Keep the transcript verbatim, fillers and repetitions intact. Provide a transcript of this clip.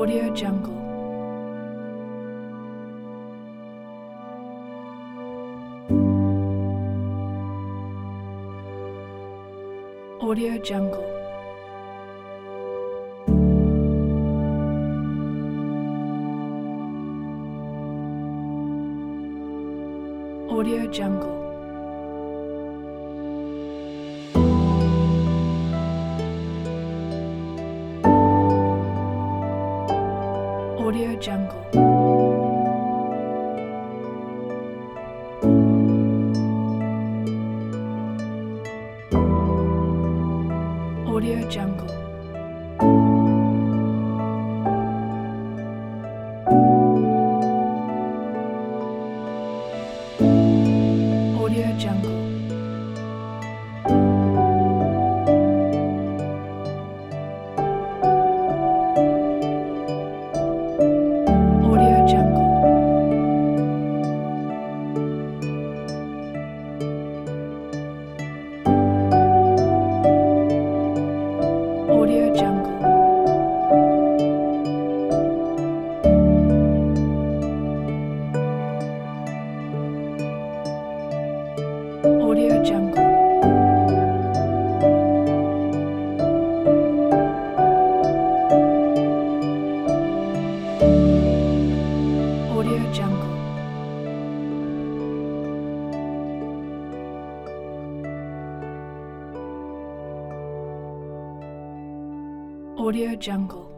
Audio Jungle. Audio Jungle. Audio Jungle. Audio Jungle. Audio Jungle. Audio Jungle. Audio Jungle. Audio Jungle. Audio Jungle. Audio Jungle. Audio Jungle.